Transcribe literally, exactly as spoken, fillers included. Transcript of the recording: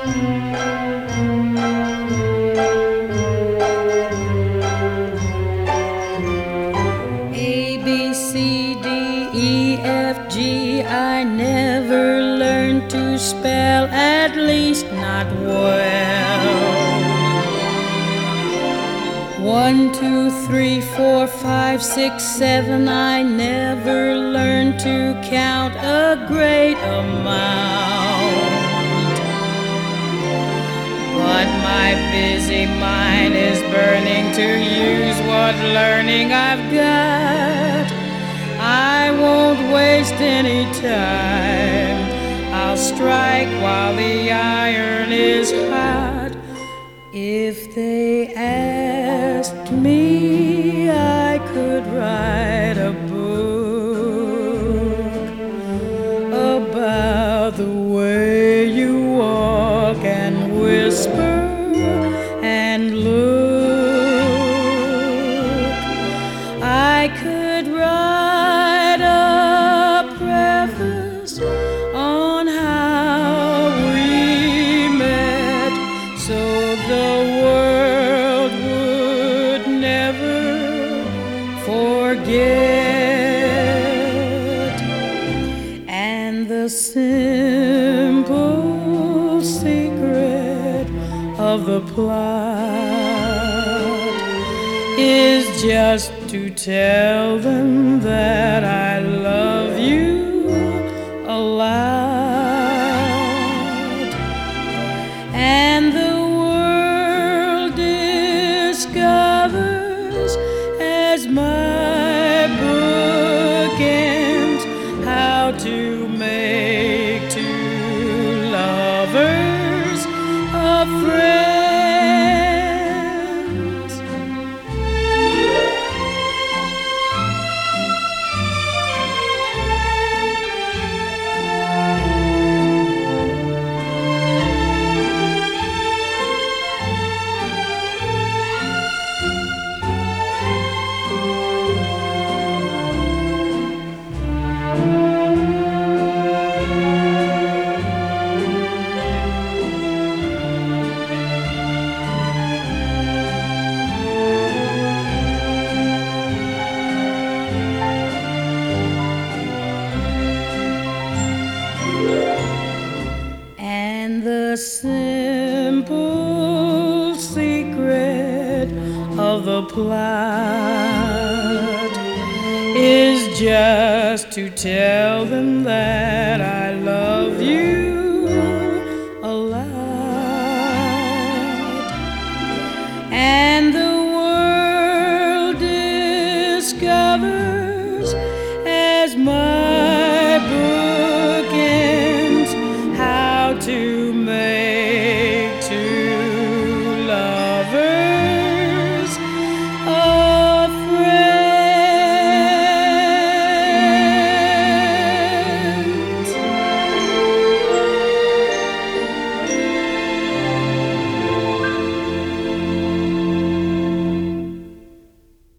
A, B, C, D, E, F, G, I never learned to spell, at least not well. One, two, three, four, five, six, seven, I never learned to count a great amount. But my busy mind is burning to use what learning I've got. I won't waste any time. I'll strike while the iron is hot. If they asked me, I could write a book about the way you walk and whisper and look. I could write a preface on how we met, so the world would never forget. And the simple secret of the plot is just to tell them that I love you aloud. And the world discovers, as my book ends, how to make two lovers a friend. And the simple secret of the plot is just to tell them that I love